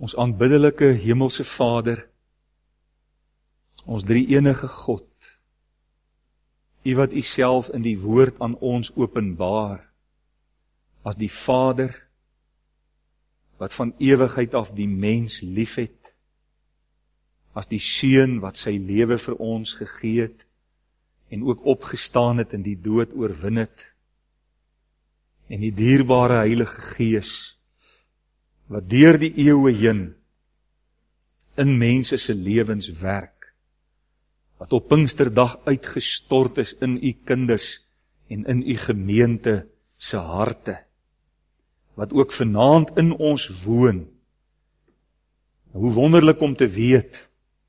Ons aanbiddelike hemelse Vader, ons drie-enige God, U wat U self in die woord aan ons openbaar, as die Vader, wat van ewigheid af die mens liefhet, as die Seun wat sy lewe vir ons gegee het, en ook opgestaan het en die dood oorwin het, en die dierbare Heilige Gees, wat deur die eeue heen in mense se lewens werk, wat op Pinksterdag uitgestort is in U kinders en in U gemeente se harte, wat ook vanaand in ons woon. Hoe wonderlik om te weet,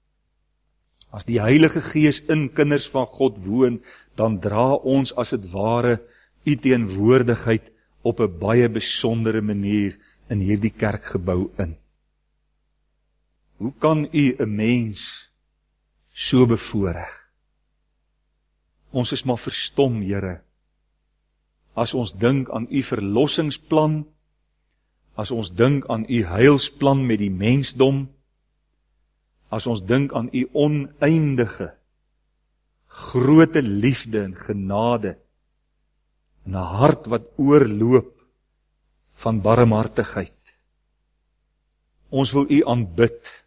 as die Heilige Gees in kinders van God woon, dan dra ons as het ware U teenwoordigheid op 'n baie besondere manier in hierdie kerkgebou in. Hoe kan U 'n mens so bevoorreg? Ons is maar verstom, Here, as ons dink aan U verlossingsplan, as ons dink aan U heilsplan met die mensdom, as ons dink aan U oneindige, groote liefde en genade, en 'n hart wat oorloop van barmhartigheid. Ons wil U aanbid,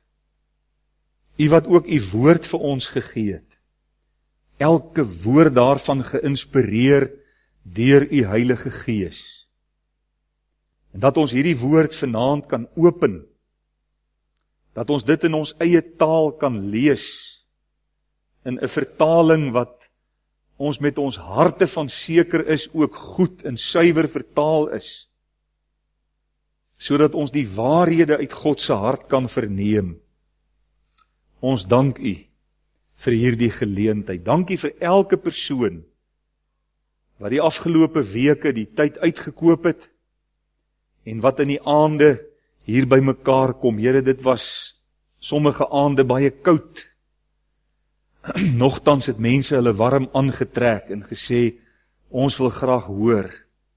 U wat ook U woord vir ons gegee het, elke woord daarvan geïnspireer deur U Heilige Gees, en dat ons hierdie woord vanaand kan open, dat ons dit in ons eie taal kan lees, in 'n vertaling wat ons met ons harte van seker is ook goed en suiwer vertaal is, sodat ons die waarhede uit God se hart kan verneem. Ons dank U vir hierdie geleentheid. Dankie vir elke persoon wat die afgelope weke die tyd uitgekoop het en wat in die aande hier by mekaar kom. Here, dit was sommige aande baie koud. Nogtans het mense hulle warm aangetrek en gesê, ons wil graag hoor.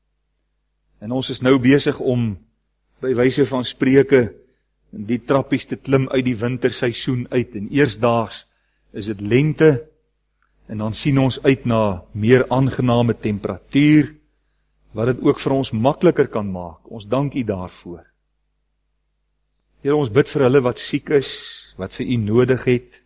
En ons is nou besig om, by wyse van spreuke, die trappies te klim uit die winterseisoen uit. En eersdaags is dit lente, en dan sien ons uit na meer aangename temperatuur, wat dit ook vir ons makliker kan maak. Ons dank U daarvoor. Here, ons bid vir hulle wat siek is, wat vir U nodig het.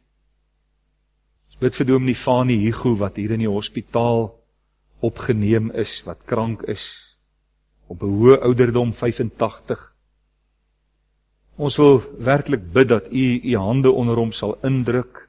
Ons bid vir Dominee Fanie Hugo, wat hier in die hospitaal opgeneem is, wat krank is, op 'n hoë ouderdom, 85. Ons wil werklik bid dat U hande onder hom sal indruk.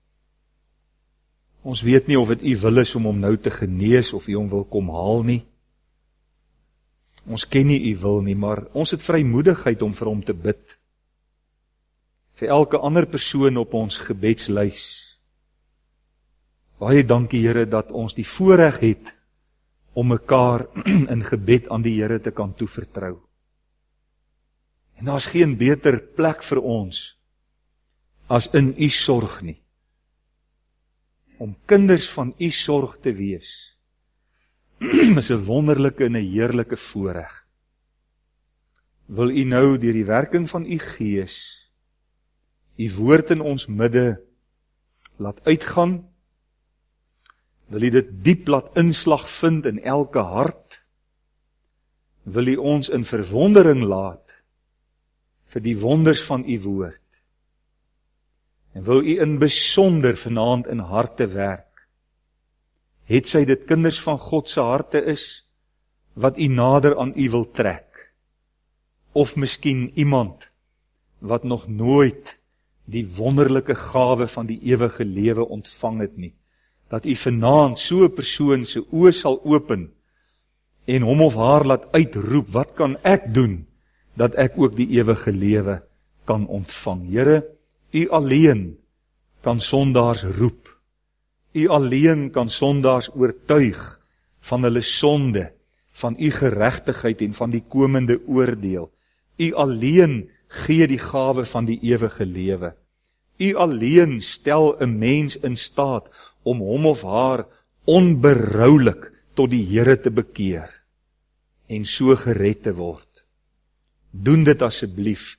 Ons weet nie of dit U wil is om hom nou te genees, of U hom wil kom haal nie. Ons ken nie U wil nie, maar ons het vrymoedigheid om vir hom te bid. Vir elke ander persoon op ons gebedslys. Baie dankie, Here, dat ons die voorreg het om mekaar in gebed aan die Here te kan toevertrou. En daar is geen beter plek vir ons as in U sorg nie. Om kinders van U sorg te wees, is 'n wonderlike en 'n heerlike voorreg. Wil U nou deur die werking van U Gees U woord in ons midde laat uitgaan? Wil U dit diep laat inslag vind in elke hart? Wil U ons in verwondering laat vir die wonders van U woord? En wil U in besonder vanaand in harte werk? Het sy dit kinders van God se harte is, wat U nader aan U wil trek? Of miskien iemand, wat nog nooit die wonderlike gawe van die ewige lewe ontvang het nie, dat U vanaand so 'n persoon se oë sal open, en hom of haar laat uitroep, wat kan ek doen, dat ek ook die ewige lewe kan ontvang? Here, U alleen kan sondaars roep. U alleen kan sondaars oortuig van hulle sonde, van U geregtigheid en van die komende oordeel. U alleen gee die gawe van die ewige lewe. U alleen stel 'n mens in staat om hom of haar onberoulik tot die Here te bekeer en so gered te word. Doen dit asseblief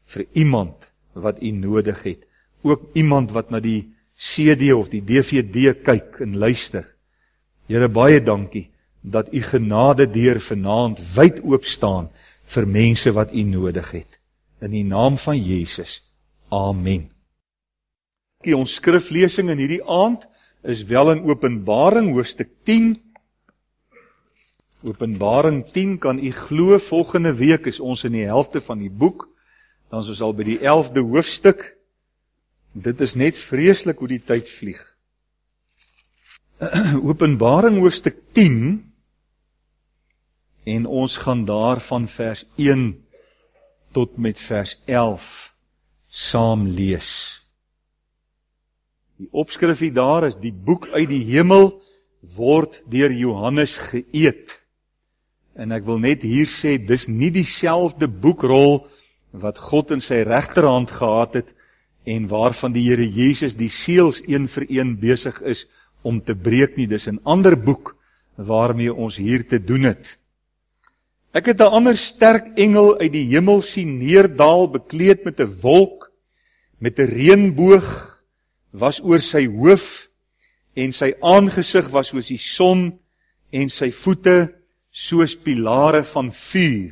vir iemand wat u nodig het. Ook iemand wat na die CD of die DVD kyk en luister. Here, baie dankie dat u genade deur vanaand wyd oop staan vir mense wat u nodig het. In die naam van Jesus. Amen. Ons skriflesing in hierdie aand is wel in Openbaring hoofstuk 10. Openbaring 10, kan u glo, volgende week is ons in die helfte van die boek, dan is ons al by die 11de hoofstuk. Dit is net vreeslik hoe die tyd vlieg. Openbaring hoofstuk 10, en ons gaan daar van vers 1 tot met vers 11 saam lees. Die opskrif hier daar is: die boek uit die hemel word deur Johannes geëet. En ek wil net hier sê, dis nie dieselfde boekrol wat God in sy regterhand gehad het en waarvan die Here Jesus die seels een vir een besig is om te breek nie. Dis 'n ander boek waarmee ons hier te doen het. Ek het 'n ander sterk engel uit die hemel sien neerdaal, bekleed met 'n wolk, met 'n reënboog was oor sy hoof, en sy aangesig was soos die son, en sy voete soos pilare van vuur.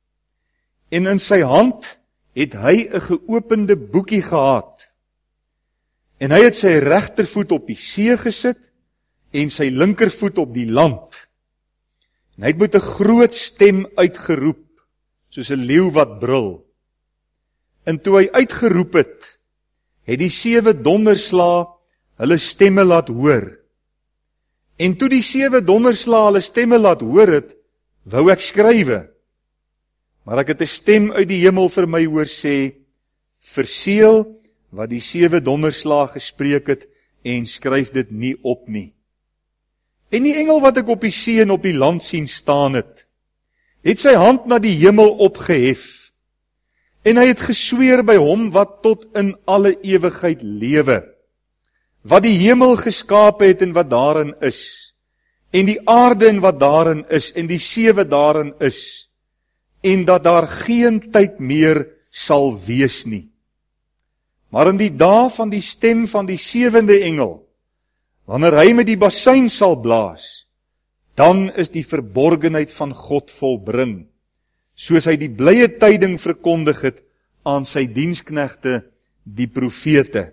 En in sy hand het hy 'n geopende boekie gehad. En hy het sy regtervoet op die see gesit, en sy linkervoet op die land. En hy het met 'n groot stem uitgeroep, soos 'n leeu wat brul. En toe hy uitgeroep het die 7 donderslae hulle stemme laat hoor. En toe die 7 donderslae hulle stemme laat hoor het, wou ek skrywe. Maar ek het 'n stem uit die hemel vir my hoor sê: verseël wat die 7 donderslae gespreek het, en skryf dit nie op nie. En die engel wat ek op die see en op die land sien staan het sy hand na die hemel opgehef, en hy het gesweer by hom wat tot in alle ewigheid lewe, wat die hemel geskape het en wat daarin is, en die aarde en wat daarin is, en die see wat daarin is, en dat daar geen tyd meer sal wees nie. Maar in die dae van die stem van die 7de engel, wanneer hy met die basuin sal blaas, dan is die verborgenheid van God volbring, soos hy die blye tyding verkondig het aan sy diensknegte, die profete.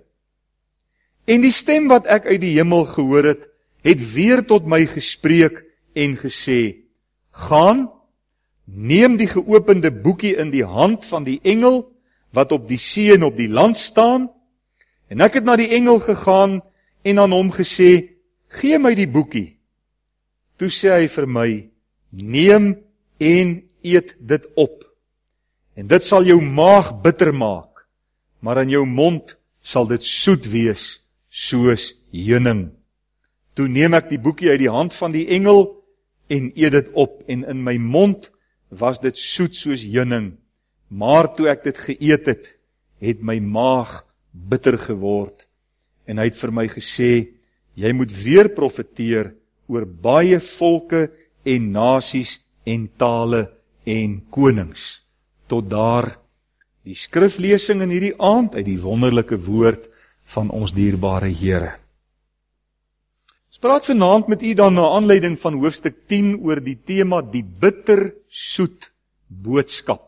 En die stem wat ek uit die hemel gehoor het weer tot my gespreek en gesê: gaan, neem die geopende boekie in die hand van die engel, wat op die see en op die land staan. En ek het na die engel gegaan en aan hom gesê: gee my die boekie. Toe sê hy vir my: neem en eet dit op. En dit sal jou maag bitter maak, maar in jou mond sal dit soet wees, soos heuning. Toe neem ek die boekie uit die hand van die engel en eet dit op, en in my mond was dit soet soos heuning. Maar toe ek dit geëet het my maag bitter geword. En hy het vir my gesê: jy moet weer profeteer oor baie volke en nasies en tale en konings. Tot daar die skriflesing in hierdie aand uit die wonderlike woord van ons dierbare Here. Ons praat vanaand met u dan na aanleiding van hoofstuk 10 oor die tema die bitter soet boodskap.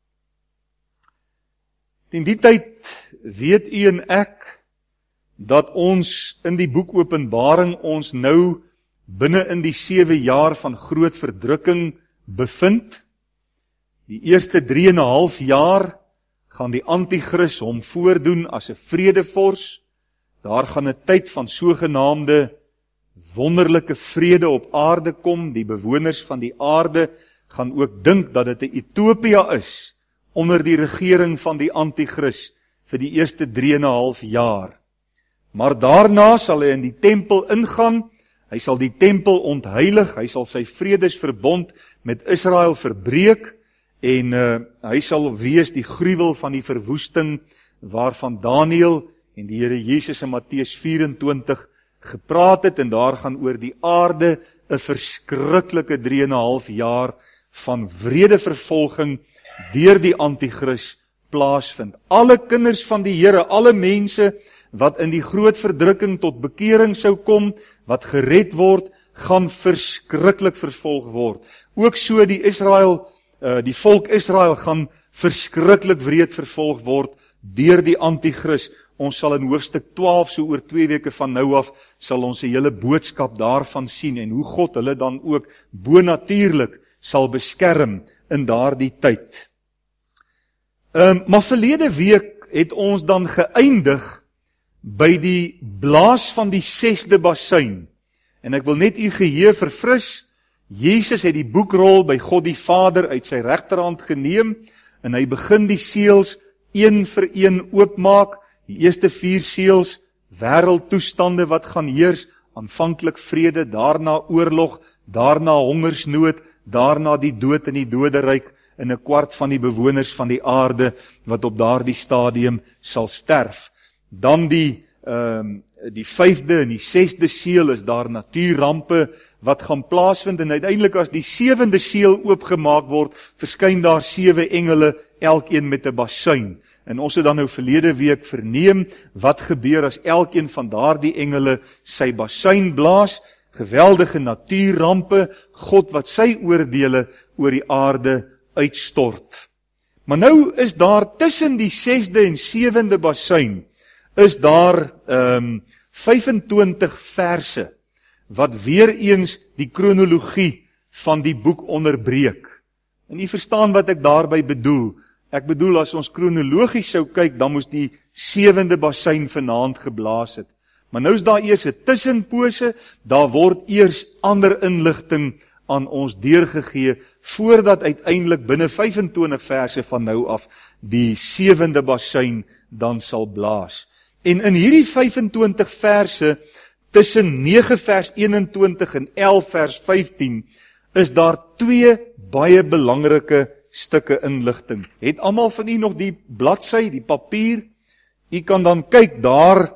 In die tyd weet u en ek dat ons in die boek Openbaring ons nou binne in die 7 jaar van groot verdrukking bevind. Die eerste 3,5 jaar gaan die anti-kris hom voordoen as 'n vredevors. Daar gaan 'n tyd van sogenaamde wonderlike vrede op aarde kom. Die bewoners van die aarde gaan ook dink dat dit 'n Utopia is onder die regering van die anti-kris vir die eerste 3,5 jaar. Maar daarna sal hy in die tempel ingaan. Hy sal die tempel ontheilig. Hy sal sy vredesverbond met Israel verbreek. En hy sal wees die gruwel van die verwoesting waarvan Daniël en die Here Jesus in Matteus 24 gepraat het. En daar gaan oor die aarde 'n verskriklike 3,5 jaar van wrede vervolging deur die anti-kris plaasvind. Alle kinders van die Here, alle mense wat in die groot verdrukking tot bekering sou kom, wat gered word, gaan verskriklik vervolg word. Ook so die volk Israel gaan verskriklik wreed vervolg word deur die Antichrist. Ons sal in hoofstuk 12, so oor 2 weke van nou af, sal ons 'n hele boodskap daarvan sien en hoe God hulle dan ook bonatuurlik sal beskerm in daardie tyd. Maar verlede week het ons dan geëindig by die blaas van die 6de basuin. En ek wil net u geheue verfris, Jesus het die boekrol by God die Vader uit sy regterhand geneem, en hy begin die seels een vir een oopmaak, die eerste 4 seels, wêreldtoestande wat gaan heers, aanvanklik vrede, daarna oorlog, daarna hongersnood, daarna die dood in die doderyk, en 'n kwart van die bewoners van die aarde, wat op daardie stadium sal sterf. Dan die 5de en die 6de seël is daar natuurrampe wat gaan plaasvind, en uiteindelik as die 7de seël oopgemaak word, verskyn daar 7 engele, elkeen met 'n basuin. En ons het dan nou verlede week verneem, wat gebeur as elkeen van daardie engele sy basuin blaas, geweldige natuurrampe, God wat sy oordeele oor die aarde uitstort. Maar nou is daar tussen die 6de en 7de basuin, is daar 25 verse, wat weer eens die kronologie van die boek onderbreek. En u verstaan wat ek daarby bedoel. Ek bedoel, as ons kronologies sou kyk, dan moes die 7de basuin vanaand geblaas het. Maar nou is daar eers 'n tussenpose, daar word eers ander inligting aan ons deurgegee, voordat uiteindelik binne 25 verse van nou af, die 7de basuin dan sal blaas. En in hierdie 25 verse, tussen 9 vers 21 en 11 vers 15, is daar 2 baie belangrike stukke inligting. Het almal van u nog die bladsy, die papier? U kan dan kyk, daar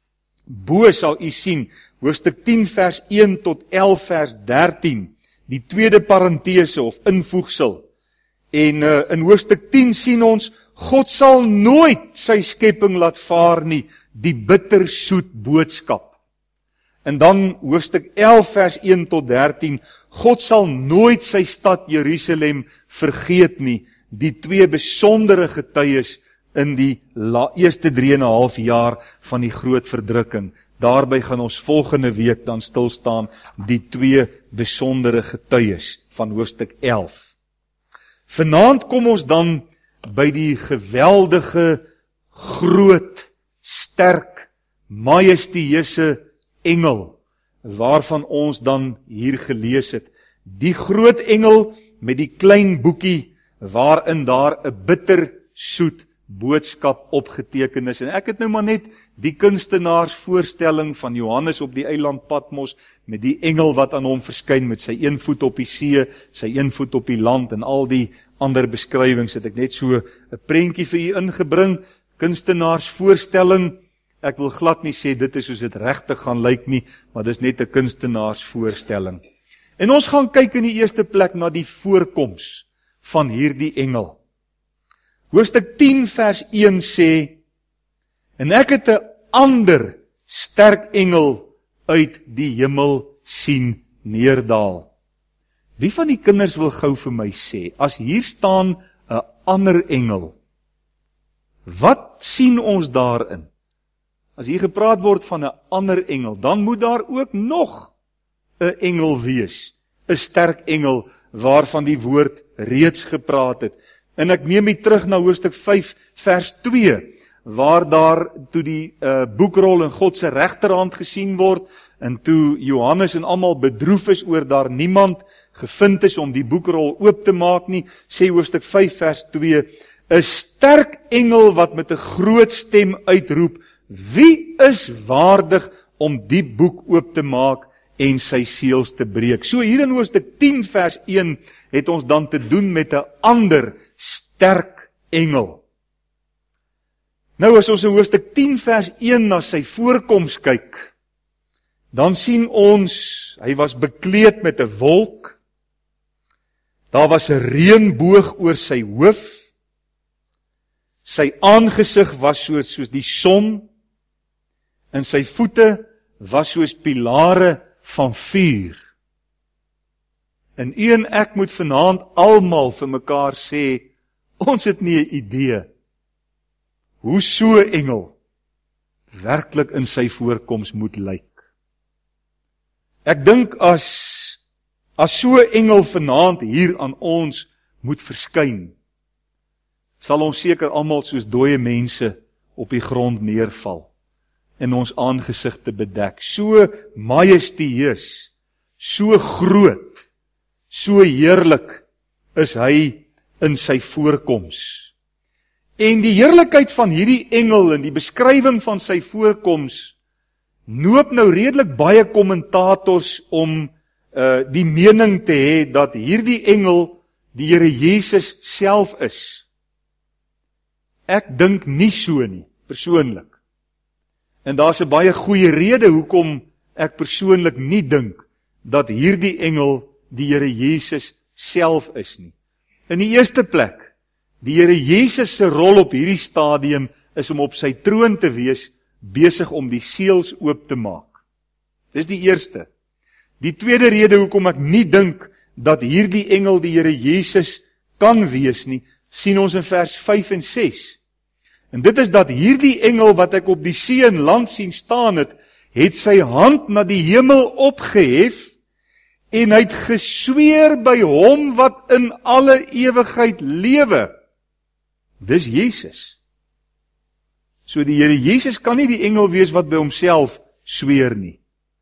bo sal u sien, hoofstuk 10 vers 1 tot 11 vers 13, die tweede parentese of invoegsel. En in hoofstuk 10 sien ons, God sal nooit sy skepping laat vaar nie, die bittersoet boodskap. En dan hoofstuk 11 vers 1 tot 13, God sal nooit sy stad Jerusalem vergeet nie, die 2 besondere getuies in die eerste 3,5 jaar van die groot verdrukking. Daarby gaan ons volgende week dan stilstaan, die 2 besondere getuies van hoofstuk 11. Vanaand kom ons dan by die geweldige, groot, sterk, majestueuse engel, waarvan ons dan hier gelees het. Die groot engel met die klein boekie, waarin daar 'n bitter soet boodskap opgeteken is. En ek het nou maar net die kunstenaarsvoorstelling van Johannes op die eiland Patmos, met die engel wat aan hom verskyn met sy 1 voet op die see, sy 1 voet op die land, en al die ander beskrywings, het ek net so 'n prentjie vir u ingebring. Kunstenaarsvoorstelling, ek wil glad nie sê dit is soos dit regtig gaan lyk nie, maar dis net 'n kunstenaarsvoorstelling. En ons gaan kyk in die eerste plek na die voorkoms van hierdie engel. Hoofstuk 10 vers 1 sê, en ek het 'n ander sterk engel uit die hemel sien neerdal. Wie van die kinders wil gou vir my sê, as hier staan 'n ander engel, wat sien ons daarin? As hier gepraat word van 'n ander engel, dan moet daar ook nog 'n engel wees, 'n sterk engel, waarvan die woord reeds gepraat het. En ek neem u terug na hoofstuk 5 vers 2, waar daar toe die boekrol in God se regterhand gesien word, en toe Johannes en almal bedroef is oor daar niemand gevind is om die boekrol oop te maak nie, sê hoofstuk 5 vers 2, 'n sterk engel wat met 'n groot stem uitroep, wie is waardig om die boek oop te maak en sy seels te breek? So hier in hoofstuk 10 vers 1 het ons dan te doen met 'n ander sterk engel. Nou as ons in hoofstuk 10 vers 1 na sy voorkoms kyk, dan sien ons, hy was bekleed met 'n wolk, daar was 'n reënboog oor sy hoof, Sy aangesig was soos die son, en sy voete was soos pilare van vuur. En u en ek moet vanaand almal vir mekaar sê, ons het nie 'n idee hoe so 'n engel werklik in sy voorkoms moet lyk. Ek dink as so 'n engel vanaand hier aan ons moet verskyn, sal ons seker almal soos dooie mense op die grond neerval en ons aangesigte bedek. So majestueus, so groot, so heerlik is hy in sy voorkoms. En die heerlikheid van hierdie engel en die beskrywing van sy voorkoms noop nou redelik baie kommentators om die mening te hê dat hierdie engel die Here Jesus self is. Ek dink nie so nie, persoonlik. En daar's 'n baie goeie rede hoekom ek persoonlik nie dink dat hierdie engel die Here Jesus self is nie. In die eerste plek, die Here Jesus se rol op hierdie stadium is om op sy troon te wees, besig om die seels oop te maak. Dis die eerste. Die tweede rede hoekom ek nie dink dat hierdie engel die Here Jesus kan wees nie, sien ons in vers 5 en 6. En dit is dat hierdie engel wat ek op die see en land sien staan het sy hand na die hemel opgehef en hy het gesweer by hom wat in alle ewigheid lewe. Dis Jesus. So die Here Jesus kan nie die engel wees wat by homself sweer nie.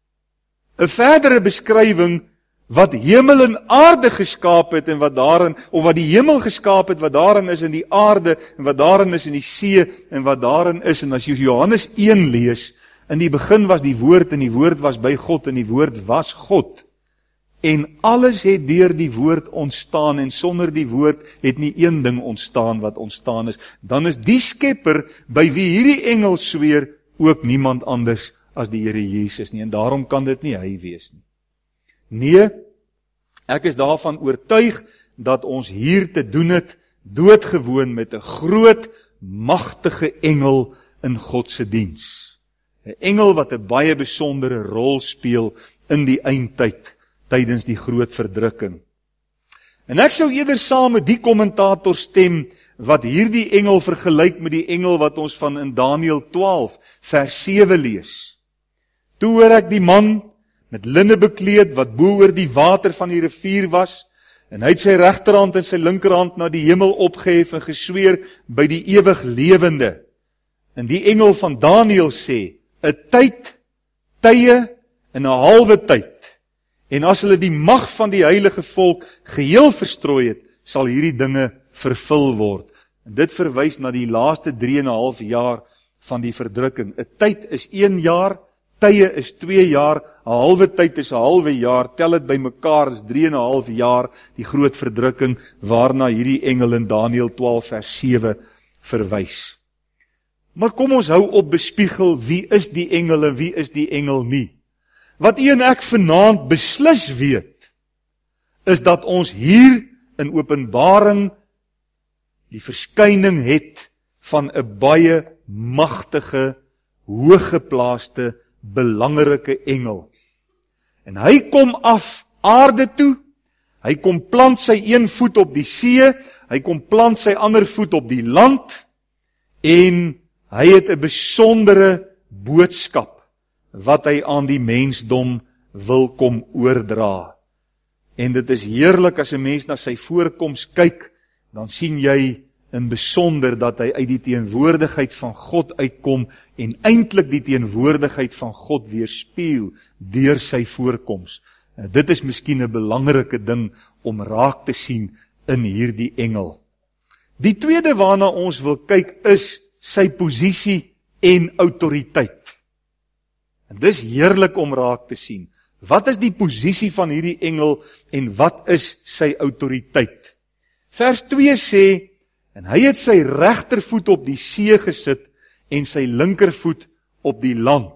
'n verdere beskrywing wat hemel en aarde geskaap het en wat daarin, of wat die hemel geskaap het, wat daarin is in die aarde, en wat daarin is in die see, en wat daarin is, en as jy Johannes 1 lees, in die begin was die woord, en die woord was by God, en die woord was God. En alles het deur die woord ontstaan, en sonder die woord het nie een ding ontstaan wat ontstaan is. Dan is die skepper, by wie hierdie engel sweer, ook niemand anders as die Here Jesus nie, en daarom kan dit nie hy wees nie. Nee, ek is daarvan oortuig dat ons hier te doen het, doodgewoon met 'n groot, magtige engel in God se diens. 'n Engel wat 'n baie besondere rol speel in die eindtyd, tydens die groot verdrukking. En ek sou eerder saam met die kommentator stem, wat hierdie engel vergelyk met die engel wat ons van in Daniël 12, vers 7 lees. Toe hoor ek die man met linne bekleed, wat bo oor die water van die rivier was, en hy het sy regterhand en sy linkerhand na die hemel opgehef en gesweer by die ewig lewende. En die engel van Daniël sê, 'n tyd, tye en 'n halwe tyd. En as hulle die mag van die heilige volk geheel verstrooi het, sal hierdie dinge vervul word. En dit verwys na die laaste 3,5 jaar van die verdrukking. 'n tyd is 1 jaar, tye is 2 jaar, 'n halwe tyd is 'n halwe jaar, tel dit bymekaar is 3,5 jaar, die groot verdrukking, waarna hierdie engel in Daniël 12 vers 7 verwys. Maar kom ons hou op bespiegel, wie is die engel en wie is die engel nie? Wat u en ek vanaand beslis weet, is dat ons hier in Openbaring die verskyning het van 'n baie magtige, hooggeplaaste, belangrike engel. En hy kom af aarde toe, hy kom plant sy een voet op die see, hy kom plant sy ander voet op die land, en hy het 'n besondere boodskap, wat hy aan die mensdom wil kom oordra. En dit is heerlik as 'n mens na sy voorkoms kyk, dan sien jy in besonder dat hy uit die teenwoordigheid van God uitkom en eintlik die teenwoordigheid van God weerspieël deur sy voorkoms. En dit is miskien 'n belangrike ding om raak te sien in hierdie engel. Die tweede waarna ons wil kyk is sy posisie en autoriteit. En dis heerlik om raak te sien. Wat is die posisie van hierdie engel en wat is sy autoriteit? Vers 2 sê, en hy het sy regtervoet op die see gesit en sy linkervoet op die land.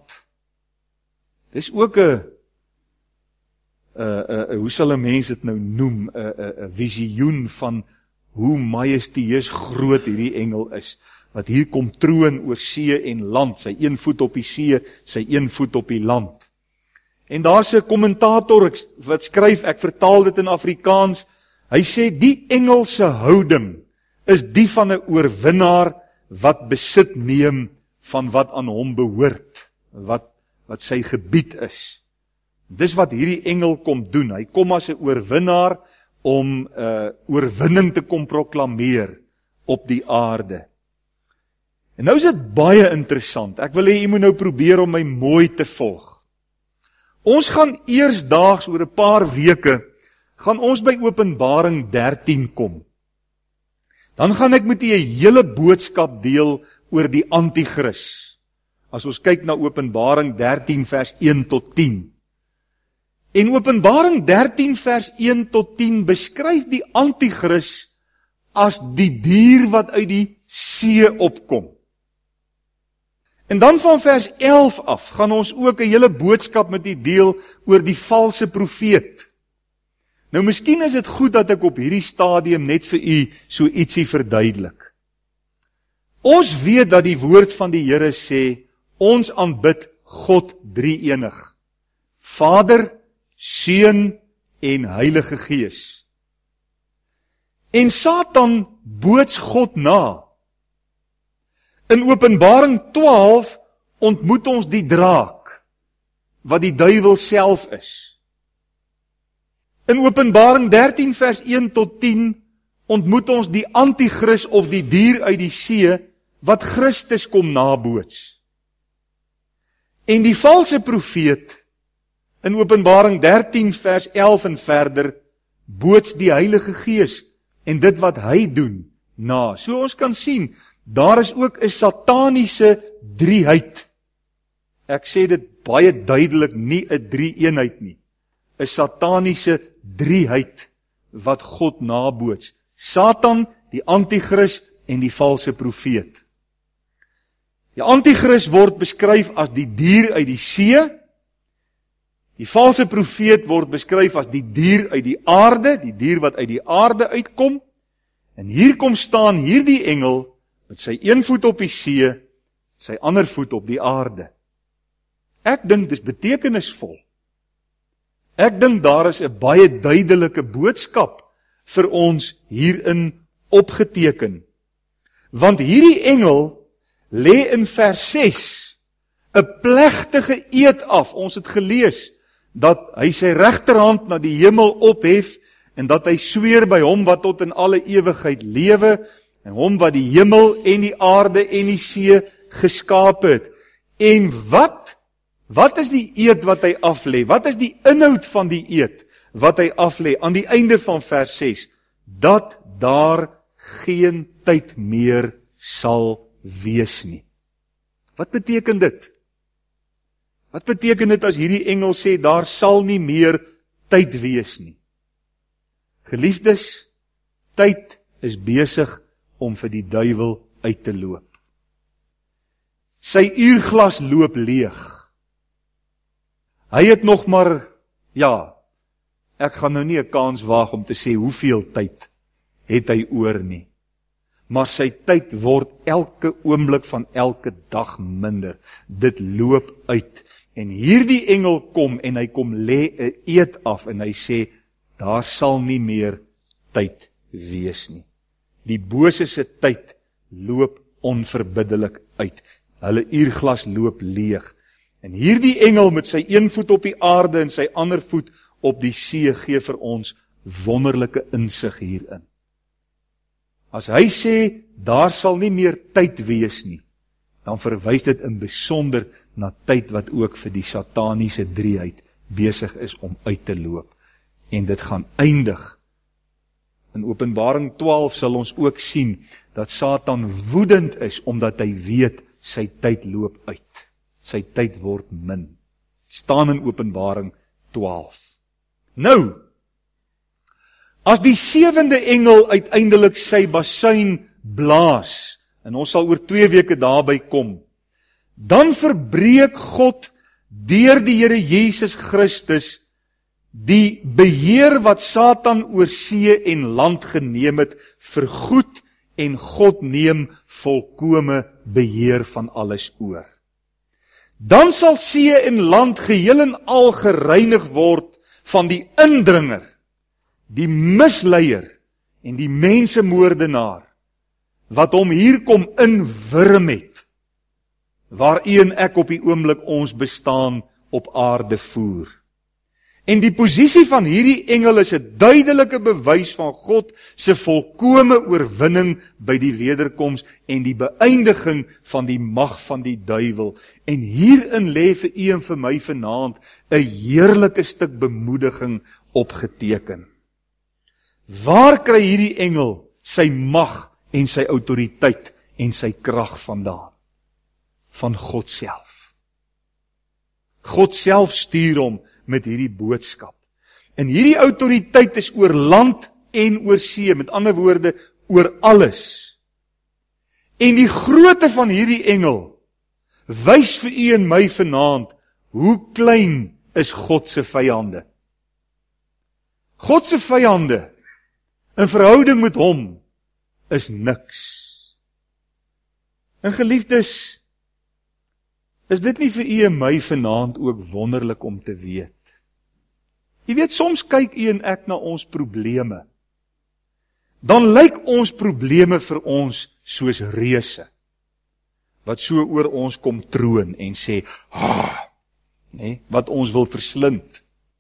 Dis ook 'n hoe sal 'n mens dit nou noem, 'n visioen van hoe majestueus groot hierdie engel is, wat hier kom troon oor see en land, sy een voet op die see, sy een voet op die land. En daar's 'n kommentator wat skryf, ek vertaal dit in Afrikaans, hy sê, die engel se houding is die van 'n oorwinnaar wat besit neem van wat aan hom behoort, wat sy gebied is. Dis wat hierdie engel kom doen, hy kom as 'n oorwinnaar om oorwinning te kom proklameer op die aarde. En nou is dit baie interessant, ek wil hê jy moet nou probeer om my mooi te volg. Ons gaan eersdaags oor 'n paar weke, gaan ons by Openbaring 13 kom. Dan gaan ek met julle 'n hele boodskap deel oor die Antichrist. As ons kyk na Openbaring 13 vers 1 tot 10. En Openbaring 13 vers 1 tot 10 beskryf die Antichrist as die dier wat uit die see opkom. En dan van vers 11 af gaan ons ook 'n hele boodskap met u deel oor die valse profeet. Nou miskien is dit goed dat ek op hierdie stadium net vir u so ietsie verduidelik. Ons weet dat die woord van die Here sê, ons aanbid God drie-enig. Vader, Seun en Heilige Gees. En Satan boots God na. In Openbaring 12 ontmoet ons die draak, wat die duiwel self is. In Openbaring 13 vers 1 tot 10 ontmoet ons die Antichrist of die dier uit die see, wat Christus kom naboots. En die valse profeet, in Openbaring 13 vers 11 en verder, boots die Heilige Gees en dit wat hy doen na. So ons kan sien, daar is ook 'n sataniese drieheid. Ek sê dit baie duidelik, nie 'n drie-eenheid nie. 'n Sataniese drieheid wat God naboots. Satan, die Antichrist en die valse profeet. Die Antichrist word beskryf as die dier uit die see. Die valse profeet word beskryf as die dier uit die aarde, die dier wat uit die aarde uitkom. En hier kom staan hierdie engel met sy een voet op die see, sy ander voet op die aarde. Ek dink dis betekenisvol. Ek dink daar is 'n baie duidelike boodskap vir ons hierin opgeteken. Want hierdie engel lê in vers 6 'n plegtige eed af. Ons het gelees dat hy sy regterhand na die hemel ophef en dat hy sweer by hom wat tot in alle ewigheid lewe en hom wat die hemel en die aarde en die see geskaap het. En wat is die eed wat hy aflê? Wat is die inhoud van die eed wat hy aflê aan die einde van vers 6? Dat daar geen tyd meer sal wees nie. Wat beteken dit? Wat beteken dit as hierdie engel sê, daar sal nie meer tyd wees nie? Geliefdes, tyd is besig om vir die duiwel uit te loop. Sy uurglas loop leeg. Hy het nog maar, ek gaan nou nie 'n kans waag om te sê hoeveel tyd het hy oor nie. Maar sy tyd word elke oomblik van elke dag minder. Dit loop uit. En hierdie engel kom en hy kom lê 'n eed af en hy sê, daar sal nie meer tyd wees nie. Die bose se tyd loop onverbiddelik uit. Hulle uurglas loop leeg. En hierdie engel met sy een voet op die aarde en sy ander voet op die see gee vir ons wonderlike insig hierin. As hy sê, daar sal nie meer tyd wees nie, dan verwys dit in besonder na tyd wat ook vir die sataniese drieheid besig is om uit te loop. En dit gaan eindig. In Openbaring 12 sal ons ook sien dat Satan woedend is omdat hy weet sy tyd loop uit. Sy tyd word min. Staan in Openbaring 12. Nou, as die 7de engel uiteindelik sy basuin blaas, en ons sal oor 2 weke daarby kom, dan verbreek God deur die Here Jesus Christus die beheer wat Satan oor see en land geneem het vergoed en God neem volkome beheer van alles oor. Dan sal see en land geheel en al gereinig word van die indringer, die misleier en die mensemoordenaar, wat hom hier kom inwurm het, waarin ek op die oomblik ons bestaan op aarde voer. En die posisie van hierdie engel is 'n duidelike bewys van God se volkome oorwinning by die wederkoms en die beëindiging van die mag van die duiwel. En hierin lê vir u en vir my vanaand 'n heerlike stuk bemoediging opgeteken. Waar kry hierdie engel sy mag en sy autoriteit en sy krag vandaan? Van God self. God self stuur hom met hierdie boodskap. En hierdie autoriteit is oor land en oor see, met ander woorde, oor alles. En die grootte van hierdie engel wys vir u en my vanaand hoe klein is God se vyande. God se vyande in verhouding met hom is niks. En geliefdes, is dit nie vir u en my vanaand ook wonderlik om te weet? Jy weet, soms kyk u en ek na ons probleme. Dan lyk ons probleme vir ons soos reuse, wat so oor ons kom troon en sê, wat ons wil verslind.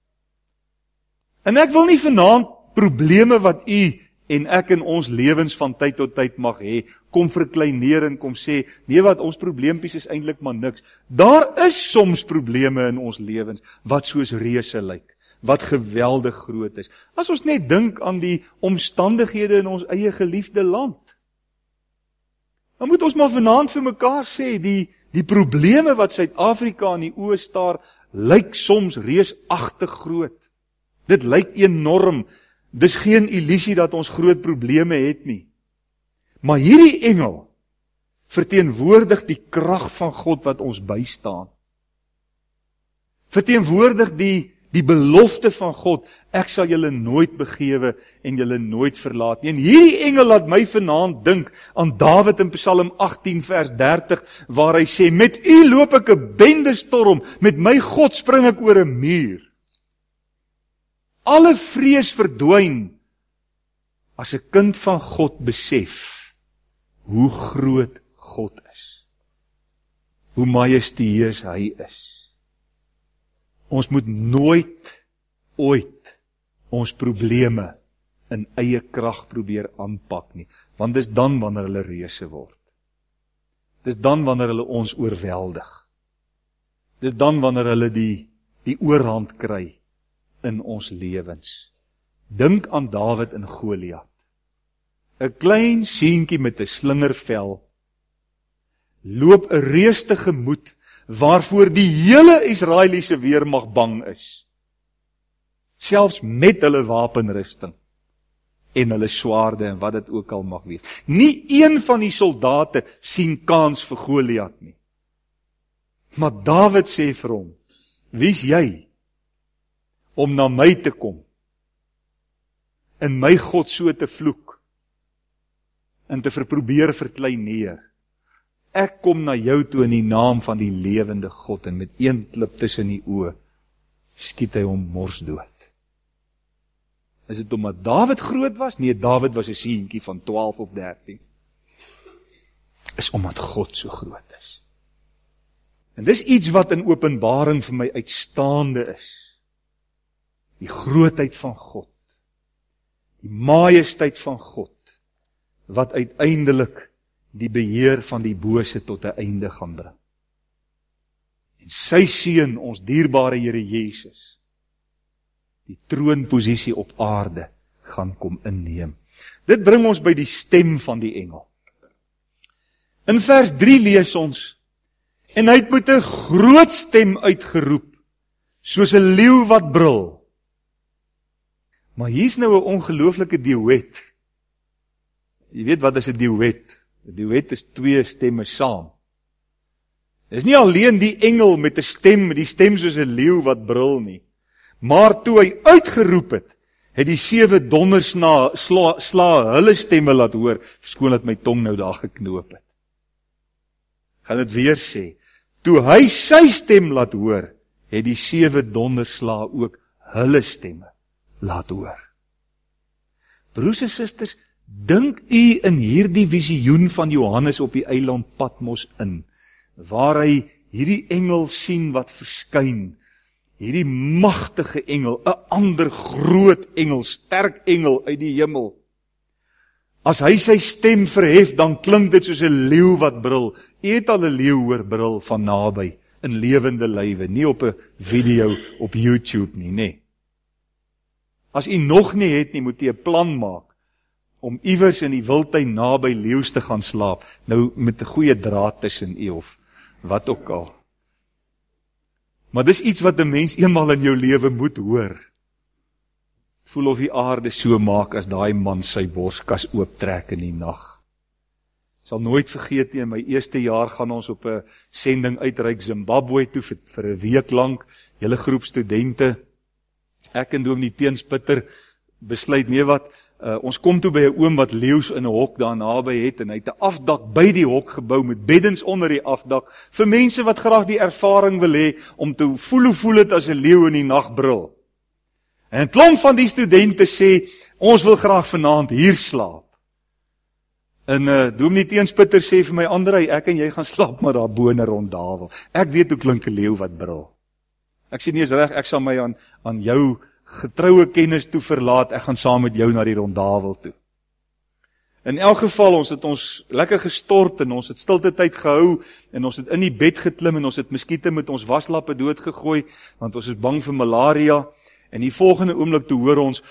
En ek wil nie vanaand probleme wat u en ek in ons lewens van tyd tot tyd mag hê, kom verkleineer en kom sê, nee wat, ons probleempies is eintlik maar niks. Daar is soms probleme in ons lewens, wat soos reuse lyk, wat geweldig groot is. As ons net dink aan die omstandighede in ons eie geliefde land, dan moet ons maar vanaand vir mekaar sê, die probleme wat Suid-Afrika in die oë staar, lyk soms reusagtig groot. Dit lyk enorm. Dis geen illusie dat ons groot probleme het nie. Maar hierdie engel verteenwoordig die krag van God wat ons bystaan. Verteenwoordig die belofte van God, ek sal julle nooit begewe en julle nooit verlaat nie. En hierdie engel laat my vanaand dink aan Dawid in Psalm 18 vers 30, waar hy sê, met u loop ek 'n bendestorm, met my God spring ek oor 'n muur. Alle vrees verdwyn as 'n kind van God besef hoe groot God is. Hoe majestueus hy is. Ons moet nooit, ooit ons probleme in eie krag probeer aanpak nie, want dis dan wanneer hulle reuse word. Dis dan wanneer hulle ons oorweldig. Dis dan wanneer hulle die oorhand kry in ons lewens. Dink aan Dawid en Goliat. 'n klein seentjie met 'n slingervel loop 'n reus tegemoet waarvoor die hele Israeliese weermag bang is. Selfs met hulle wapenrusting en hulle swaarde en wat dit ook al mag wees. Nie een van die soldate sien kans vir Goliat nie. Maar Dawid sê vir hom, wie's jy om na my te kom en my God so te vloek en te probeer verkleineer? Ek kom na jou toe in die naam van die lewende God, en met een klip tussen die oë skiet hy hom morsdood. Is dit omdat Dawid groot was? Nee, Dawid was 'n seentjie van 12 of 13. Is omdat God so groot is. En dis iets wat in Openbaring vir my uitstaande is. Die grootheid van God. Die majesteit van God, wat uiteindelik die beheer van die bose tot 'n einde gaan bring. En sy seun, ons dierbare Here Jesus, die troonposisie op aarde gaan kom inneem. Dit bring ons by die stem van die engel. In vers 3 lees ons, en hy het met 'n groot stem uitgeroep, soos 'n leeu wat brul. Maar hier's nou 'n ongelooflike duet. Jy weet wat is 'n duet? 'n Duet is 2 stemme saam. Dis nie alleen die engel met 'n stem, die stem soos 'n leeu wat brul nie. Maar toe hy uitgeroep het, het die 7 dondersla hulle stemme laat hoor. Verskoon dat my tong nou daar geknoop het. Gaan dit weer sê. Toe hy sy stem laat hoor, het die 7 dondersla ook hulle stemme laat hoor. Broers en susters, dink u in hierdie visioen van Johannes op die eiland Patmos in, waar hy hierdie engel sien wat verskyn, hierdie magtige engel, 'n ander groot engel, sterk engel uit die hemel. As hy sy stem verhef, dan klink dit soos 'n leeu wat brul. U het al 'n leeu hoor brul van naby, in lewende lywe, nie op 'n video op YouTube nie, nê. As u nog nie het nie, moet u 'n plan maak om iewers in die wildtuin naby leeu's te gaan slaap, nou met 'n goeie draad tussen u of wat ook al. Maar dis iets wat 'n mens eenmal in jou lewe moet hoor. Voel of die aarde so maak as daai man sy borskas ooptrek in die nag. Sal nooit vergeet nie, in my eerste jaar gaan ons op 'n sending uitreik Zimbabwe toe vir 'n week lank, hele groep studente. Ek en Dominee Teensputter besluit, nee wat, ons kom toe by 'n oom wat leeu's in 'n hok daar naby het, en hy het 'n afdak by die hok gebou met beddens onder die afdak, vir mense wat graag die ervaring wil hê om te voel hoe voel dit as 'n leeu in die nag brul. En 'n klomp van die studente sê, ons wil graag vanaand hier slaap. En Dominee Teensputter sê vir my, Andrei, ek en jy gaan slaap maar daar bo in 'n rondavel. Ek weet hoe klink 'n leeu wat brul. Ek sê nie is reg, ek sal my aan jou getroue kennis toe verlaat, ek gaan saam met jou na die rondavel toe. In elk geval, ons het ons lekker gestort en ons het stilte tyd gehou en ons het in die bed geklim en ons het muskiete met ons waslappe doodgegooi, want ons is bang vir malaria, en die volgende oomblik toe hoor ons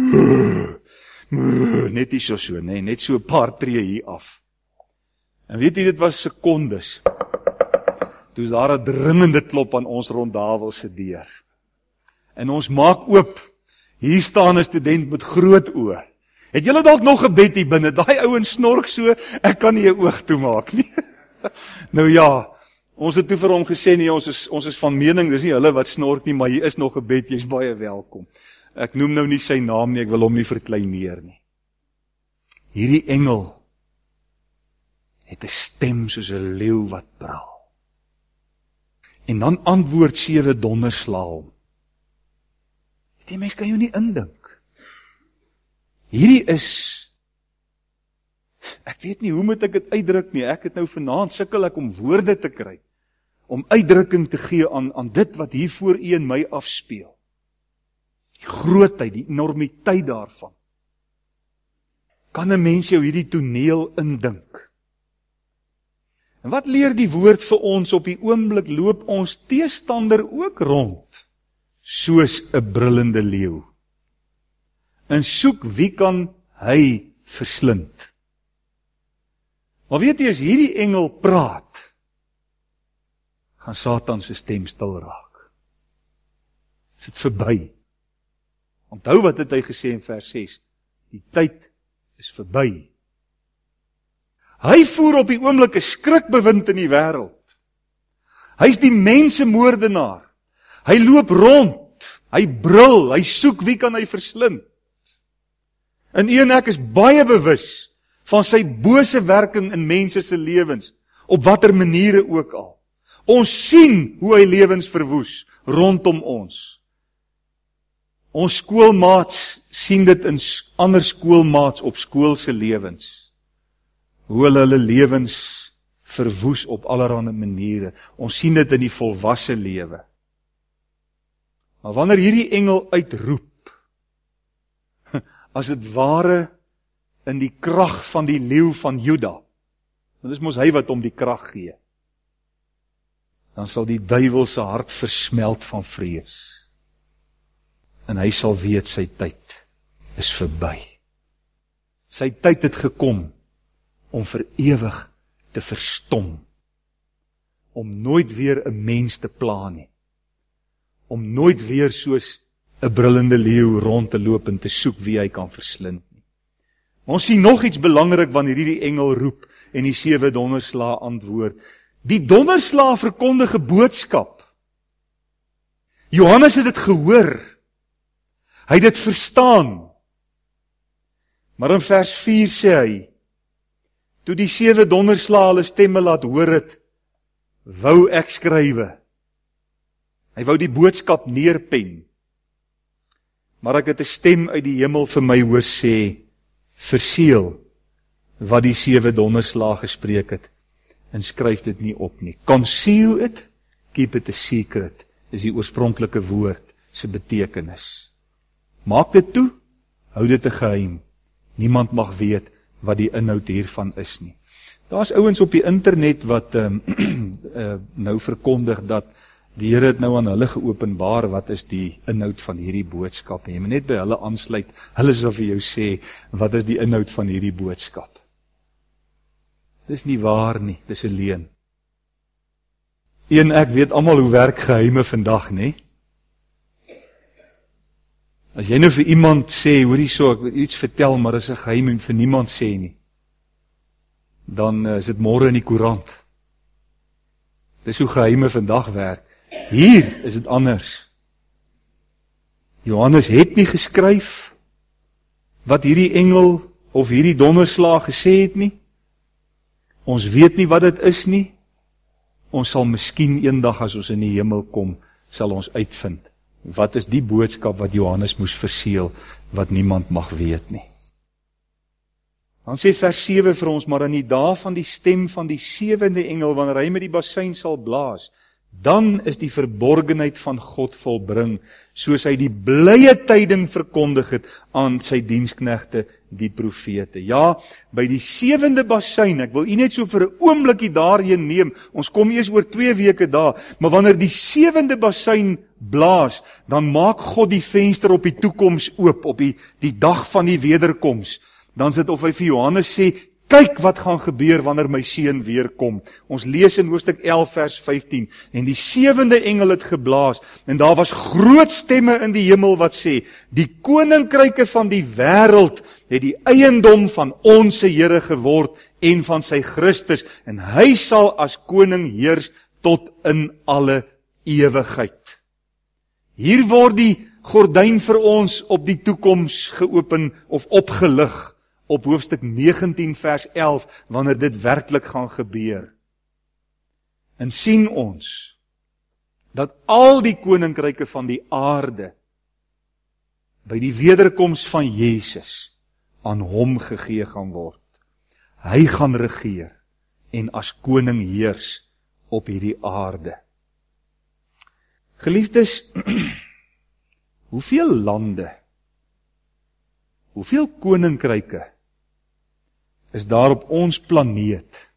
net nie so, nee, net so 'n paar tree hier af. En weet jy, dit was sekondes. Toe is daar 'n dringende klop aan ons rondavel se deur. En ons maak oop. Hier staan 'n student met groot oë. Het julle dalk nog 'n bed hier binne? Daai ouens snork so, ek kan nie 'n oog toemaak nie. Nou ja, ons het toe vir hom gesê, nee, ons is van mening, dis nie hulle wat snork nie, maar hier is nog 'n bed, jy's baie welkom. Ek noem nou nie sy naam nie, ek wil hom nie verkleineer nie. Hierdie engel het 'n stem soos 'n leeu wat brul. En dan antwoord 7 dondersla hom. Die mens kan jou nie indink. Hierdie is, ek weet nie hoe moet ek dit uitdruk nie, ek het nou vanaand sukkel ek om woorde te kry, om uitdrukking te gee aan dit wat hier voor u en my afspeel. Die grootheid, die enormiteit daarvan. Kan 'n mens jou hierdie toneel indink? En wat leer die woord vir ons? Op die oomblik loop ons teestander ook rond, soos 'n brullende leeu, en soek wie kan hy verslind. Maar weet jy, as hierdie engel praat, gaan Satan se stem stil raak. Is dit verby? Onthou wat het hy gesê in vers 6, die tyd is verby. Hy voer op die oomblik 'n skrikbewind in die wêreld. Hy's die mensemoordenaar. Hy loop rond, hy brul, hy soek wie kan hy verslind. En u en ek is baie bewus van sy bose werking in mense se lewens, op watter maniere ook al. Ons sien hoe hy lewens verwoes rondom ons. Ons skoolmaats sien dit in ander skoolmaats op skoolse lewens. Hoe hulle lewens verwoes op allerlei maniere. Ons sien dit in die volwasse lewe. Maar wanneer hierdie engel uitroep, as dit ware in die krag van die leeu van Juda, want dis mos hy wat hom die krag gee, dan sal die duiwel se hart versmelt van vrees. En hy sal weet sy tyd is verby. Sy tyd het gekom om vir ewig te verstom. Om nooit weer 'n mens te pla nie. Om nooit weer soos 'n brullende leeu rond te loop en te soek wie hy kan verslind nie. Maar ons sien nog iets belangrik wanneer hierdie engel roep en die 7 donderslae antwoord. Die donderslae verkondige boodskap. Johannes het dit gehoor. Hy het dit verstaan. Maar in vers 4 sê hy, toe die 7 donderslae hulle stemme laat hoor het, wou ek skrywe. Hy wou die boodskap neerpen. Maar ek het 'n stem uit die hemel vir my hoor sê, verseël wat die 7 donderslae gespreek het, en skryf dit nie op nie. Conceal it, keep it a secret, is die oorspronklike woord se betekenis. Maak dit toe, hou dit 'n geheim. Niemand mag weet wat die inhoud hiervan is nie. Daar's ouens op die internet wat nou verkondig dat die Here het nou aan hulle geopenbaar wat is die inhoud van hierdie boodskap. En jy moet net by hulle aansluit. Hulle sal vir jou sê wat is die inhoud van hierdie boodskap. Dis nie waar nie, dis 'n leuen. Ek weet almal hoe werk geheime vandag, nê? As jy nou vir iemand sê, hoor hierso, ek wil iets vertel, maar is 'n geheim en vir niemand sê nie, dan is dit môre in die koerant. Dis hoe geheime vandag werk. Hier is dit anders. Johannes het nie geskryf wat hierdie engel of hierdie donderslae gesê het nie. Ons weet nie wat dit is nie. Ons sal miskien eendag as ons in die hemel kom, sal ons uitvind. Wat is die boodskap wat Johannes moes verseël, wat niemand mag weet nie. Dan sê vers 7 vir ons, maar in die dae van die stem van die 7de engel, wanneer hy met die basuin sal blaas, dan is die verborgenheid van God volbring, soos hy die blye tyding verkondig het aan sy diensknegte, die profete. Ja, by die 7de basuin, ek wil u net so vir 'n oombliekie daarheen neem, ons kom eers oor 2 weke daar, maar wanneer die 7de basuin blaas, dan maak God die venster op die toekoms oop, op die dag van die wederkoms. Dan is dit of hy vir Johannes sê, kyk wat gaan gebeur wanneer my seun weer kom. Ons lees in hoofstuk 11 vers 15, en die 7de engel het geblaas, en daar was groot stemme in die hemel wat sê, die koninkryke van die wêreld het die eiendom van ons Here geword, en van sy Christus, en hy sal as koning heers tot in alle ewigheid. Hier word die gordyn vir ons op die toekoms geopen, of opgelig, op hoofstuk 19 vers 11, wanneer dit werklik gaan gebeur. En sien ons, dat al die koninkryke van die aarde, by die wederkoms van Jesus, aan hom gegee gaan word. Hy gaan regeer, en as koning heers op hierdie aarde. Geliefdes, hoeveel lande, hoeveel koninkryke is daar op ons planeet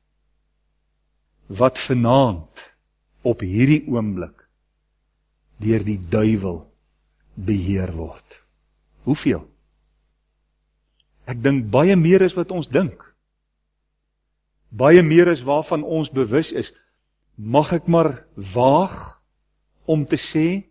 wat vanaand op hierdie oomblik deur die duiwel beheer word? Hoeveel? Ek dink baie meer is wat ons dink. Baie meer is waarvan ons bewus is. Mag ek maar waag om te sê,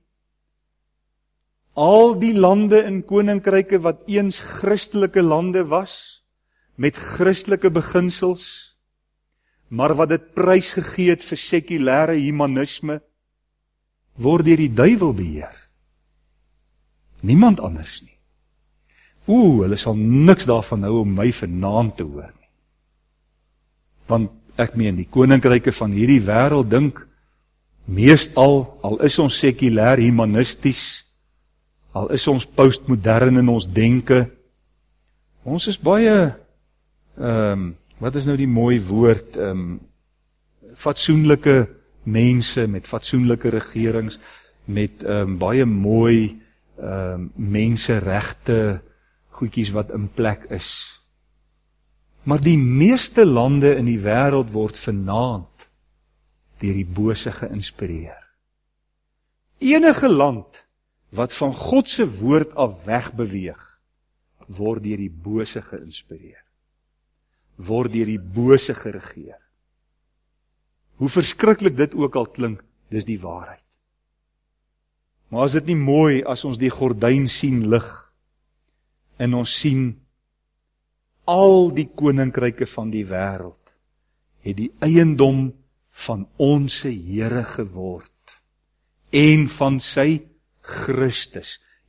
al die lande en koninkryke wat eens Christelike lande was, met Christelike beginsels, maar wat dit prys gegee het vir sekulêre humanisme, word deur die duiwel beheer. Niemand anders nie. Hulle sal niks daarvan hou om my vanaand te hoor nie. Want ek meen, die koninkryke van hierdie wêreld dink, meestal, al is ons sekulêr humanisties, al is ons postmodern in ons denke, ons is baie, wat is nou die mooi woord, fatsoenlike mense, met fatsoenlike regerings, met baie mooi menseregte goedjies wat in plek is. Maar die meeste lande in die wêreld word vanaand deur die bose geïnspireer. Enige land wat van God se woord af wegbeweeg, word deur die bose geïnspireer. Word deur die bose geregeer. Hoe verskriklik dit ook al klink, dis die waarheid. Maar is dit nie mooi as ons die gordyn sien lig, en ons sien al die koninkryke van die wêreld het die eiendom van onse Here geword, en van sy Christus,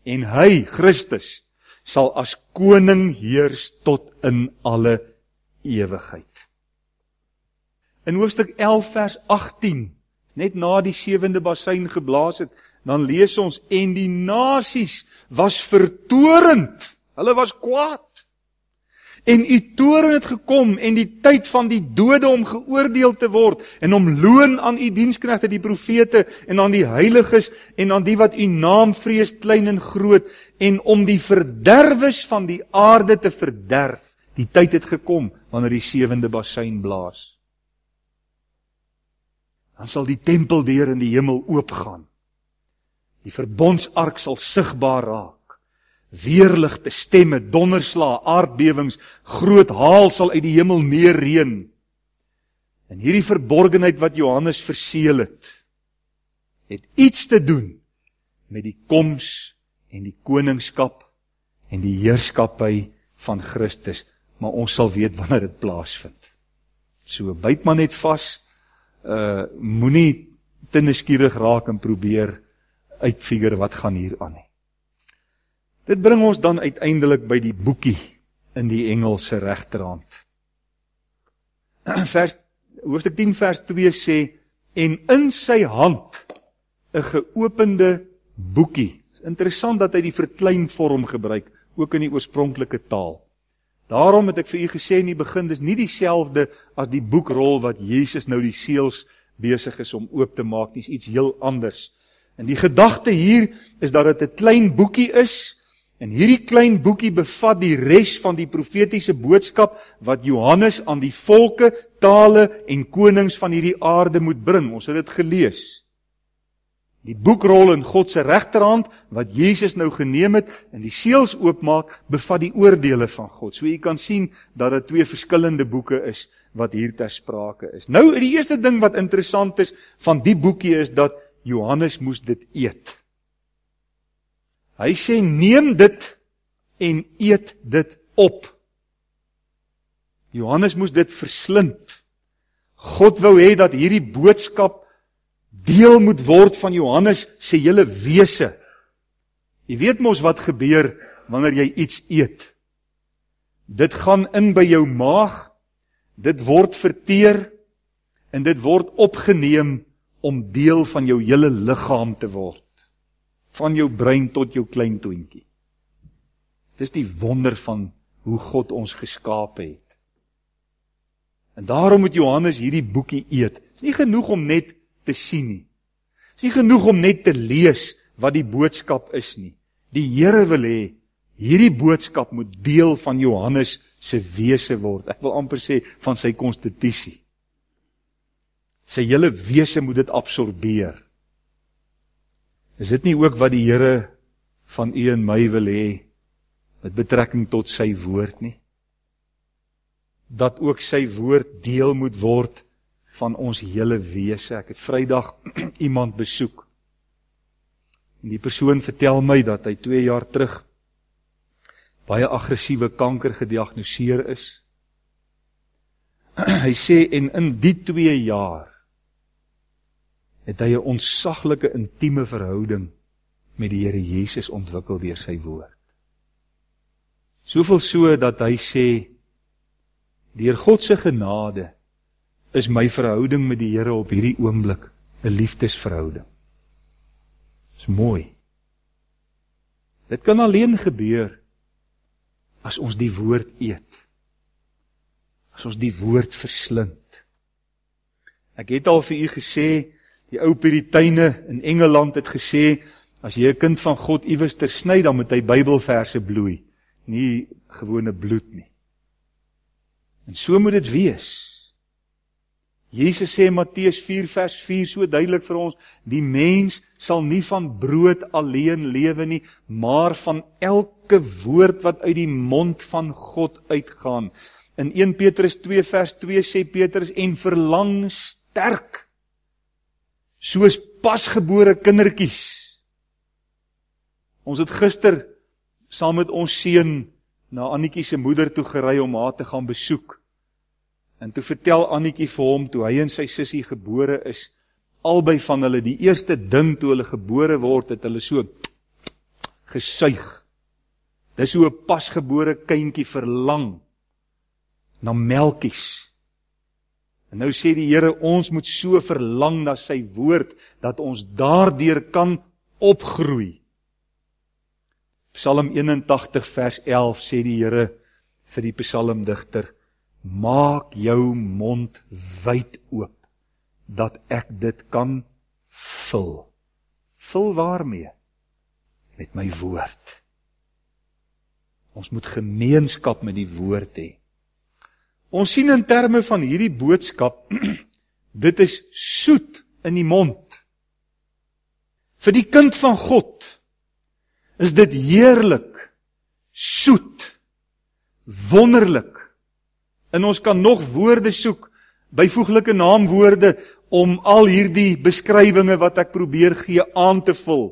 en hy, Christus, sal as koning heers tot in alle ewigheid. In hoofstuk 11 vers 18, net na die 7de bassein geblaas het, dan lees ons, en die nasies was vertorend, hulle was kwaad, en u toorn het gekom, en die tyd van die dode om geoordeel te word, en om loon aan u diensknegte, die profete, en aan die heiliges, en aan die wat u naam vrees, klein en groot, en om die verderwes van die aarde te verderf. Die tyd het gekom, wanneer die 7de bassein blaas. Dan sal die tempeldeur in die hemel oopgaan. Die verbondsark sal sigbaar raak. Weerligte, stemme, donderslae, aardbewings, groot haal sal uit die hemel neerreën. En hierdie verborgenheid wat Johannes verseël het iets te doen met die koms en die koningskap en die heerskappy van Christus, maar ons sal weet wanneer dit plaasvind. So byt maar net vas, moenie te nuuskierig raak en probeer uitfigure wat gaan hier aan nie. Dit bring ons dan uiteindelik by die boekie in die Engelse regterhand. Hoofstuk 10 vers 2 sê, en in sy hand 'n geopende boekie. Interessant dat hy die verkleinvorm gebruik, ook in die oorspronklike taal. Daarom het ek vir u gesê in die begin, dis nie dieselfde as die boekrol wat Jesus nou die seels besig is om oop te maak, dis iets heel anders. En die gedagte hier is dat dit 'n klein boekie is, en hierdie klein boekie bevat die res van die profetiese boodskap wat Johannes aan die volke, tale en konings van hierdie aarde moet bring. Ons het dit gelees. Die boekrol in God se regterhand, wat Jesus nou geneem het, en die seels oopmaak, bevat die oordeele van God. So jy kan sien dat dit 2 verskillende boeke is, wat hier ter sprake is. Nou, die eerste ding wat interessant is van die boekie is, dat Johannes moes dit eet. Hy sê, neem dit en eet dit op. Johannes moes dit verslind. God wou hê dat hierdie boodskap deel moet word van Johannes se hele wese. Jy weet mos wat gebeur wanneer jy iets eet. Dit gaan in by jou maag, dit word verteer, en dit word opgeneem om deel van jou hele liggaam te word. Van jou brein tot jou klein toentjie. Dis die wonder van hoe God ons geskape het. En daarom moet Johannes hierdie boekie eet. Dit is nie genoeg om net te sien nie. Het is nie genoeg om net te lees wat die boodskap is nie. Die Here wil hê, hierdie boodskap moet deel van Johannes se wese word. Ek wil amper sê, van sy konstitusie. Sy hele wese moet dit absorbeer. Is dit nie ook wat die Here van u en my wil hê, met betrekking tot sy woord nie? Dat ook sy woord deel moet word van ons hele wese. Ek het Vrydag iemand besoek. En die persoon vertel my dat hy 2 jaar terug baie aggressiewe kanker gediagnoseer is. Hy sê, en in die 2 jaar het hy 'n ontsaglike intieme verhouding met die Here Jesus ontwikkel deur sy woord. Soveel so dat hy sê, deur God se genade is my verhouding met die Here op hierdie oomblik 'n liefdesverhouding. Dis mooi. Dit kan alleen gebeur as ons die woord eet. As ons die woord verslind. Ek het al vir u gesê, die ou Puriteine in Engeland het gesê, as jy 'n kind van God iewers ter sny, dan moet hy Bybelverse bloei, nie gewone bloed nie. En so moet dit wees. Jesus sê in Matteus 4 vers 4 so duidelik vir ons, die mens sal nie van brood alleen lewe nie, maar van elke woord wat uit die mond van God uitgaan. In 1 Petrus 2 vers 2 sê Petrus, en verlang sterk, soos pasgebore kindertjies. Ons het gister saam met ons seun na Annetjie se moeder toe gery om haar te gaan besoek. En toe vertel Annetjie vir hom, toe hy en sy sussie gebore is, albei van hulle, die eerste ding toe hulle gebore word, het hulle so gesuig. Dis hoe 'n pasgebore kindjie verlang na melkies. En nou sê die Here, ons moet so verlang na sy woord, dat ons daardeur kan opgroei. Psalm 81 vers 11 sê die Here vir die psalmdigter, maak jou mond wyd oop, dat ek dit kan vul. Vul waarmee? Met my woord. Ons moet gemeenskap met die woord hê. Ons sien in terme van hierdie boodskap, dit is soet in die mond. Vir die kind van God is dit heerlik, soet, wonderlik. En ons kan nog woorde soek, byvoeglike naamwoorde, om al hierdie beskrywinge wat ek probeer gee aan te vul.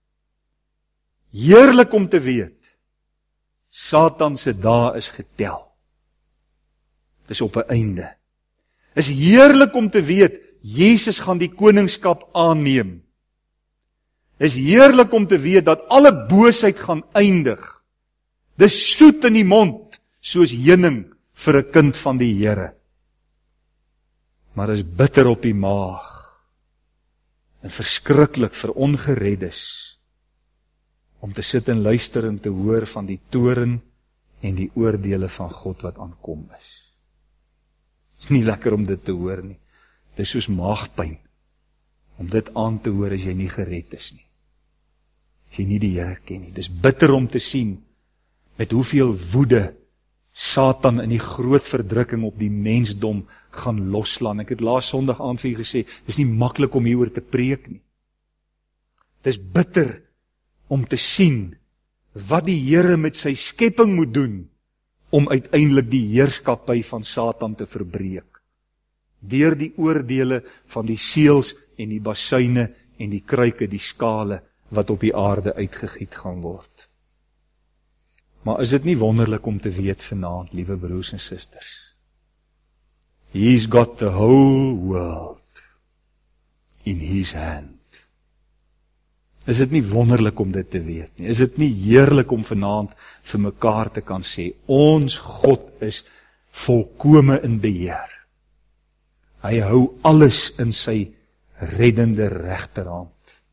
Heerlik om te weet, Satan se dae is getel. Dis op 'n einde. Is heerlik om te weet, Jesus gaan die koningskap aanneem. Is heerlik om te weet, dat alle boosheid gaan eindig. Dis soet in die mond, soos heuning vir 'n kind van die Here. Maar is bitter op die maag, en verskriklik vir ongereddes, om te sit en luister en te hoor van die toorn en die oordeele van God wat aankom is. Is nie lekker om dit te hoor nie. Dit is soos maagpyn, om dit aan te hoor as jy nie gered is nie. As jy nie die Here ken nie. Dis bitter om te sien, met hoeveel woede Satan in die groot verdrukking op die mensdom gaan loslaan. Ek het laas Sondag aand vir julle gesê, dis nie maklik om hieroor te preek nie. Dis bitter om te sien wat die Here met sy skepping moet doen om uiteindelik die heerskappy van Satan te verbreek. Deur die oordeele van die seels en die basuine en die kruike, die skale wat op die aarde uitgegiet gaan word. Maar is dit nie wonderlik om te weet vanaand, liewe broers en susters? He's got the whole world in his hand. Is dit nie wonderlik om dit te weet nie? Is dit nie heerlik om vanaand vir mekaar te kan sê, ons God is volkome in beheer. Hy hou alles in sy reddende regterhand.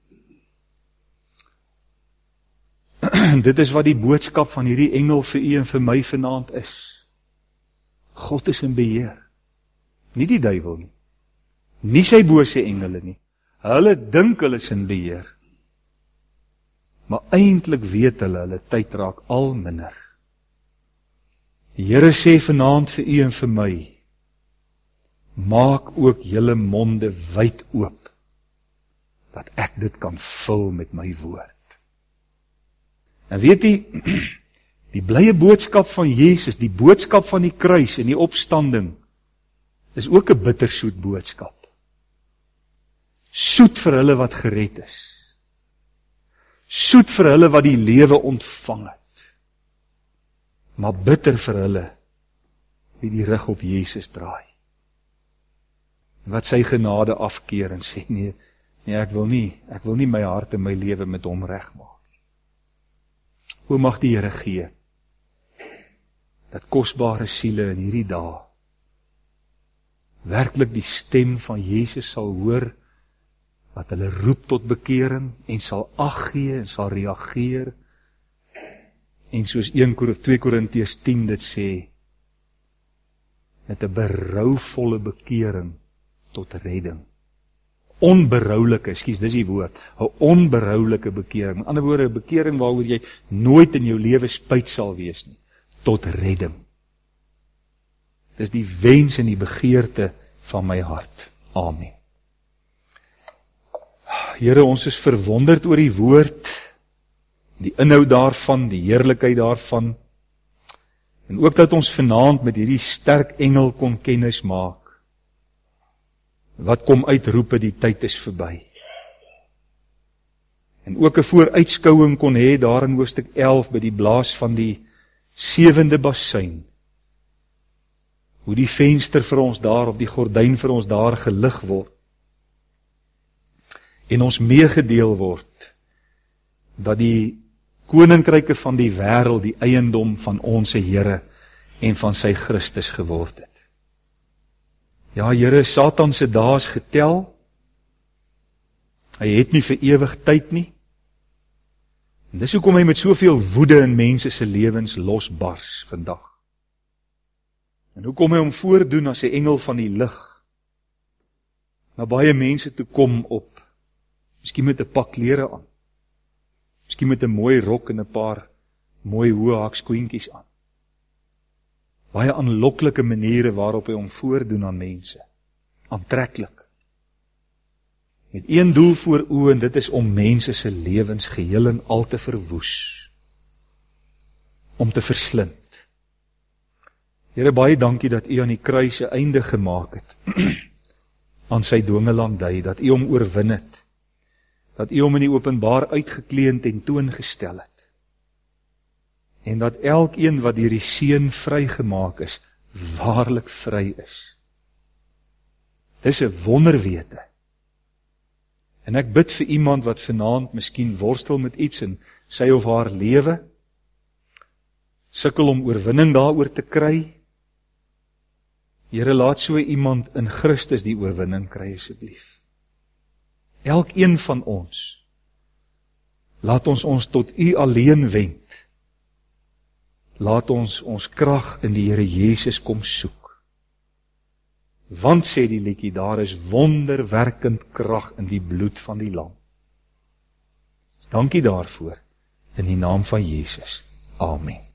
Dit is wat die boodskap van hierdie engel vir u en vir my vanaand is. God is in beheer. Nie die duiwel nie. Nie sy bose engele nie. Hulle dink hulle is in beheer. Maar eintlik weet hulle tyd raak al minder. Die Here sê vanaand vir u en vir my, maak ook julle monde wyd oop, dat ek dit kan vul met my woord. En weet jy, die blye boodskap van Jesus, die boodskap van die kruis en die opstanding, is ook 'n bittersoet boodskap. Soet vir hulle wat gered is. Soet vir hulle wat die lewe ontvang het. Maar bitter vir hulle wie die rug op Jesus draai. Wat sy genade afkeer en sê, nee, ek wil nie my hart en my lewe met hom regmaak. Hoe mag die Here gee, dat kosbare siele in hierdie dae werklik die stem van Jesus sal hoor, wat hulle roep tot bekering, en sal ag gee, en sal reageer, en soos 2 Korintiërs 10 dit sê, met 'n berouvolle bekering tot redding. Onberoulike, dis die woord, 'n onberoulike bekering. Met ander woorde, 'n bekering waaroor jy nooit in jou lewe spyt sal wees nie, tot redding. Dis die wens en die begeerte van my hart. Amen. Here, ons is verwonderd oor die woord, die inhoud daarvan, die heerlikheid daarvan, en ook dat ons vanaand met hierdie sterk engel kon kennis maak, wat kom uitroepe, die tyd is verby. En ook 'n vooruitskouing kon hê daar in hoofstuk 11 by die blaas van die 7de basuin. Hoe die venster vir ons daar, of die gordyn vir ons daar gelig word. En ons meegedeel word, dat die koninkryke van die wêreld die eiendom van ons Here en van sy Christus geword het. Ja, Here, Satan se dae is getel. Hy het nie vir ewig tyd nie. En dis hoekom hy met soveel woede in mense se lewens losbars vandag. En hoekom hy hom voordoen as 'n engel van die lig, na baie mense toe kom op, miskien met 'n pak klere aan, miskien met 'n mooi rok en 'n paar mooi hoë hakskoentjies aan. Baie aanloklike maniere waarop hy hom voordoen aan mense, aantreklik. Met een doel voor oë, en dit is om mense se lewens geheel en al te verwoes, om te verslind. Here, baie dankie dat U aan die kruis 'n einde gemaak het aan sy dwingelandy, dat U hom oorwin het, dat U hom in die openbaar uitgekleed en toongestel het, en dat elkeen wat deur die Seun vrygemaak is, waarlik vry is. Dis 'n wonderwete. En ek bid vir iemand wat vanaand miskien worstel met iets in sy of haar lewe, sukkel om oorwinning daaroor te kry. Here, laat so iemand in Christus die oorwinning kry asseblief. Elkeen van ons, laat ons tot U alleen wend. Laat ons krag in die Here Jesus kom soek. Want, sê die liedjie, daar is wonderwerkend krag in die bloed van die Lam. Dankie daarvoor, in die naam van Jesus. Amen.